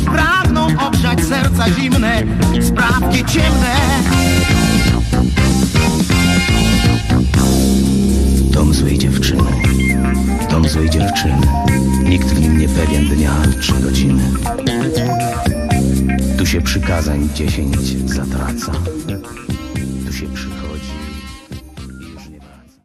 pragną ogrzać serca zimne, sprawki ciemne. Dom złej dziewczyny, dom złej dziewczyny, nikt w nim nie pewien dnia 3 godziny. Tu się przykazań 10 zatraca, tu się przychodzi